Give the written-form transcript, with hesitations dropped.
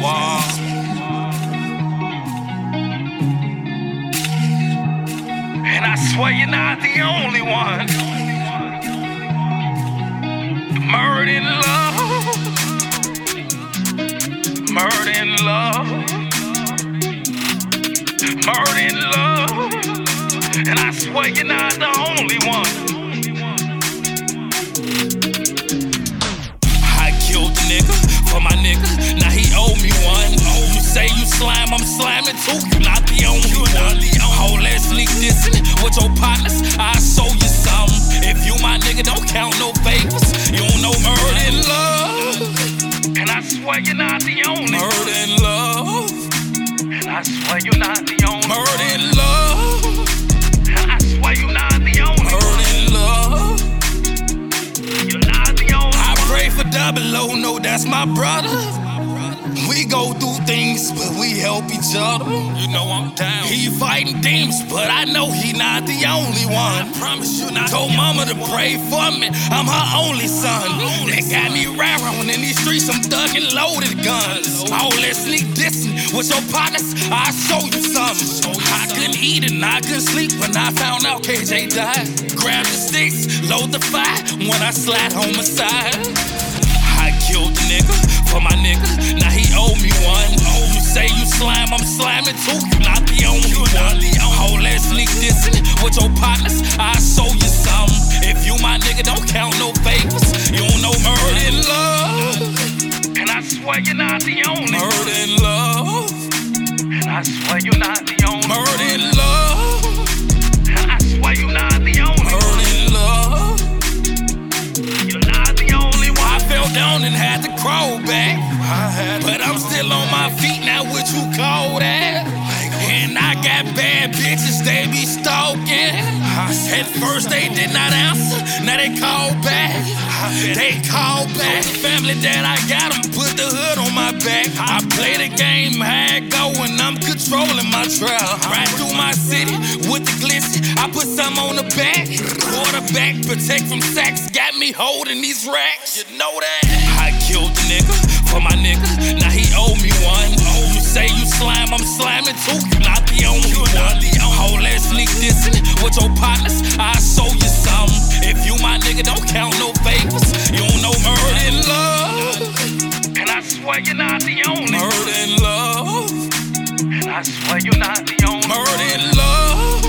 Wow. And I swear you're not the only one. Murder in love. Murder in love. Murder in love. And I swear you're not the only one. I killed the nigga for my nigga. Now he owe me one. You say you slime, I'm slamming too. You're not the only one. Whole ass sneak dissing with your partners. I'll show you something. If you my nigga, don't count no favors. You don't know murder in love. And I swear you're not the only murder in love. And I swear you're not the only murder in love. And I swear you're not the only murder in love. You're not the only. I pray for Double O, no, that's my brother. We go through things, but we help each other. You know I'm down. He fighting demons, but I know he not the only one. I promise you not. Told mama to pray for me. I'm her only son. They got me rattling in these streets. I'm thugging loaded guns. All that sneak dissing with your partners. I'll show you something. I couldn't eat and I couldn't sleep when I found out KJ died. Grab the sticks, load the fire when I slide homicide. I killed the nigga for my nigga. Now he owe me one. You say you slime, I'm slamming too. You're not the only one. Whole ass sneak dissing with your partners. I'll show you something. If you my nigga, don't count no favors. You don't know murder in love. And I swear you're not the only murder in love. And I swear you're not the only murder in love. And I swear you're not the only murder in love. You're not the only one. I fell down and had to crawl back. But I'm still on my feet now, what you call that? And I got bad bitches, they be stalking. At first they did not answer, now they call back. They call back. Family that I got them, put the hood on my back. I play the game, how it go, and I'm controlling my trail. Right through my city with the glitzy, I put some on the back. Quarterback, protect from sacks, got me holding these racks. You know that? I killed the nigga for my nigga, now he owe me one. You say you slime, I'm slamming too. You're not the only one. Whole ass sneak dissing with your partners. I'll show you something. If you my nigga, don't count no favors. You don't know murder in love. And I swear you're not the only murder in love. And I swear you're not the only murder in love.